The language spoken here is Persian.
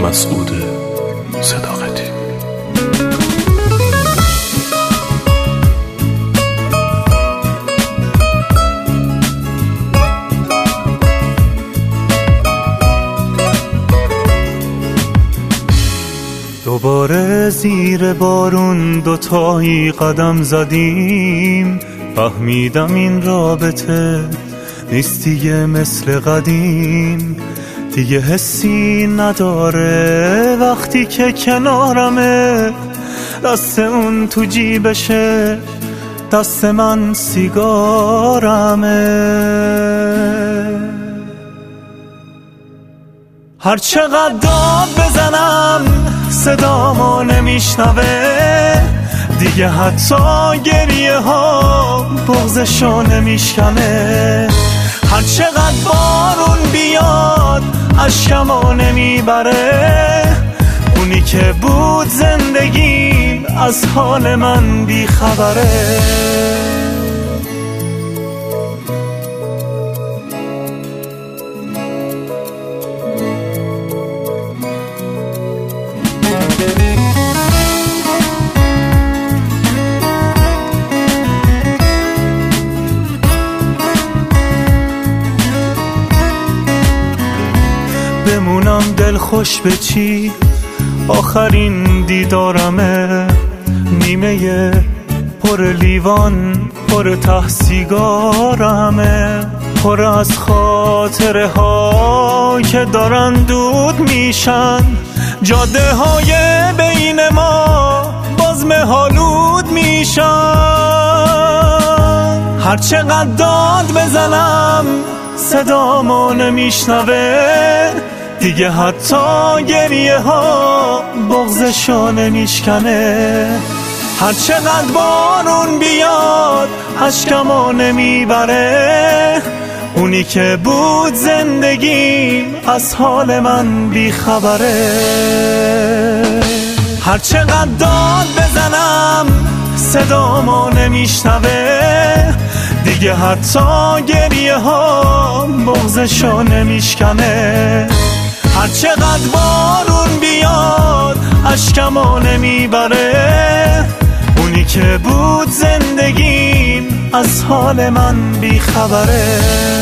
مسعود صداقتی. دوباره زیر بارون دوتایی قدم زدیم، فهمیدم این رابطه نیست دیگه مثل قدیم، دیگه حسی نداره وقتی که کنارمه، دست اون تو جیبشه دست من سیگارمه. هر چقدر داد بزنم صدامو نمیشنوه، دیگه حتی گریه ها بغضشو نمیشکنه. هر چقدر بارون بیاد اشکمو نمیبره، اونی که بود زندگیم از حال من بیخبره. بمونم دل خوش به چی، آخرین دیدارمه، نیمه پر لیوان پر ته سیگارمه، پر از خاطره ها که دارن دود میشن، جاده های بین ما باز مه‌آلود میشن. هر چقدر داد بزنم صدامو نمیشنوه، دیگه حتی گریه ها بغضشو نمیشکنه. هر چقدر بارون بیاد اشکمو نمیبره، اونی که بود زندگیم از حال من بیخبره. هر چقدر داد بزنم صدامو نمیشنوه، دیگه حتی گریه ها بغضشو نمیشکنه. هر چقدر بارون بیاد اشکمو نمیبره، اونی که بود زندگیم از حال من بیخبره.